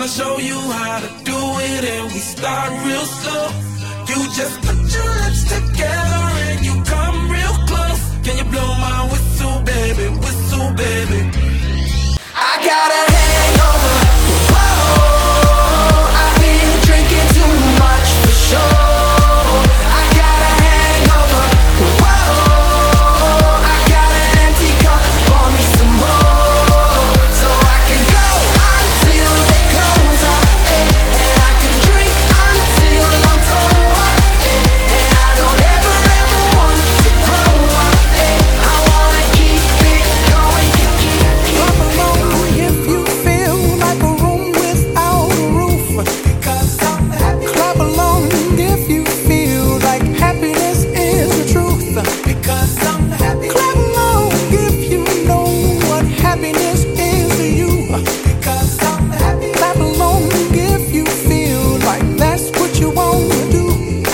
gonna show you how to do it, and we start real slow. You just put your lips together and you come real close. Can you blow my whistle, baby, whistle, baby? I got a hangover, whoa, I've been drinking too much for sure. I got a hangover, whoa, I got an empty cup, pour me some more, so I can go until they close up, and I can drink until I'm toe up, and I don't ever want to grow up, I wanna keep it going, Clap along if you feel like a room without a roof. because I'm happy, Clap along if you feel like happiness is the truth. because I'm happy, Clap along if you know what happiness is to you. because I'm happy. Clap along if you feel like that's what you want to do.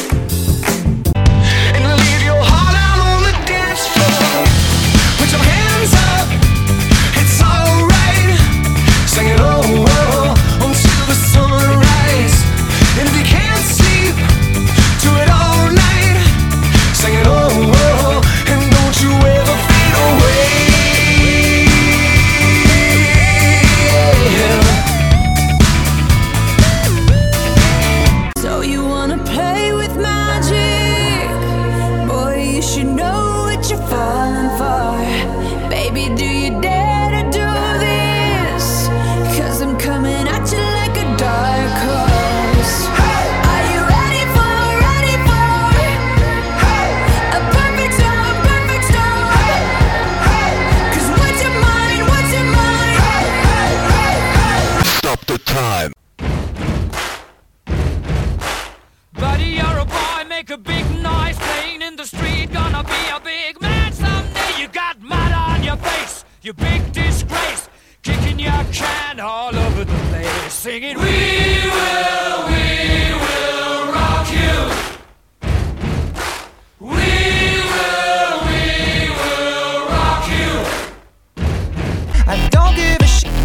And leave your heart out on the dance floor. Put your hands up, it's alright. Sing it until the sunrise. And if you can't sleep, do it all night. Sing it and don't you ever fade away. So you wanna play with magic? Boy, you should know what you're falling for. Baby, do you dare to do this? 'Cause I'm coming at you like a dark horse. Are you ready for a perfect storm, perfect storm? 'Cause what's your mind, what's your mind? Stop the time. Buddy, you're a boy, make a big noise, playing in the street, gonna be a big man someday. You got mud on your face, you big disgrace, kicking your can all over the place, singing, we will rock you. We will rock you. I don't give a shit,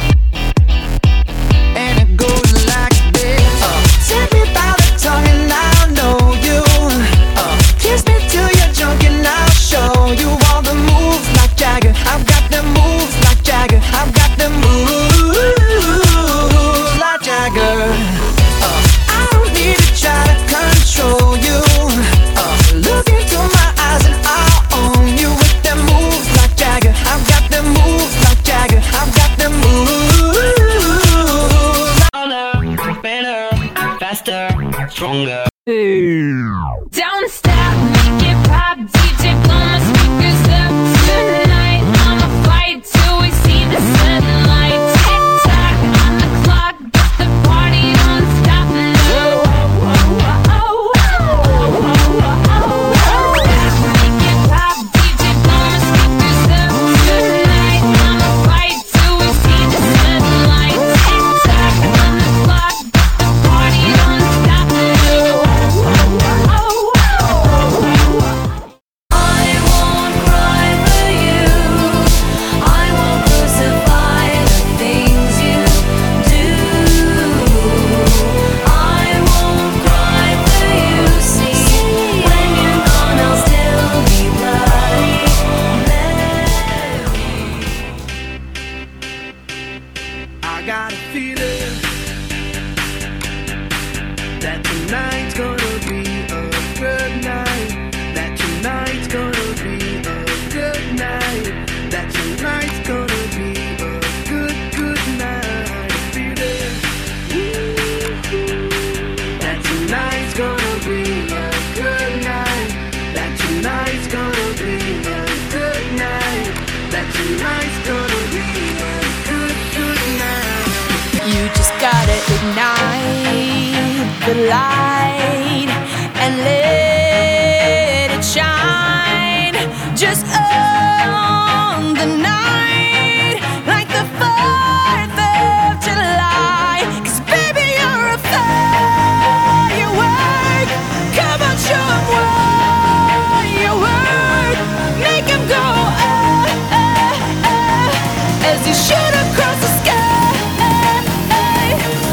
and it goes like this. Take me by the tongue and I'll know you. Kiss me till you're drunk and I'll show you all the moves like Jagger. I've got the moves like Jagger. I've got the moves like Jagger. I don't need to try to control you. Look into my eyes and I'll own you with them moves like Jagger. I've got the moves like Jagger. I've got the moves. Louder, better, faster, stronger. Don't stop, make it pop, DJ blow my speakers up tonight. I'ma fight till we see the sunlight. Tick tock on the clock, but the party don't stop now. Make it pop, DJ blow my speakers up tonight. I'ma fight till we see the sunlight. Tick tock on the clock, but the party don't stop now. the light and let it shine just on the night like the 4th of July. 'Cause baby, you're a firework. Come on, show 'em what you work. Make 'em go as you shoot across the sky.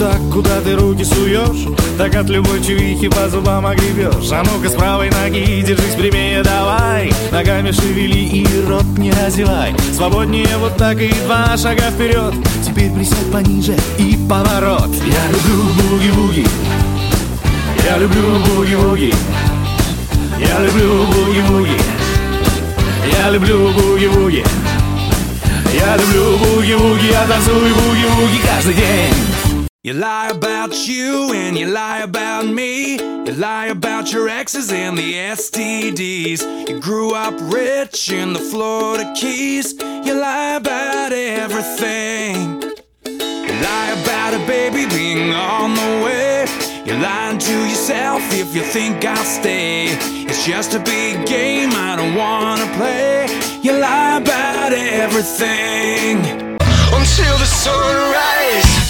так, куда ты руки суешь, так от любой чувихи по зубам огребешь. А ну-ка с правой ноги держись прямее, давай, ногами шевели и рот не озевай. Свободнее вот так и 2 шага вперед. Теперь присядь пониже и поворот. Я люблю буги-буги, я люблю буги-буги, я люблю буги-буги, я люблю буги-буги, я люблю буги-буги, я танцую буги-буги каждый день. You lie about you and you lie about me. You lie about your exes and the STDs. You grew up rich in the Florida Keys. You lie about everything. You lie about it, baby, being on the way. You're lying to yourself if you think I'll stay. It's just a big game I don't wanna play. You lie about everything until the sunrise.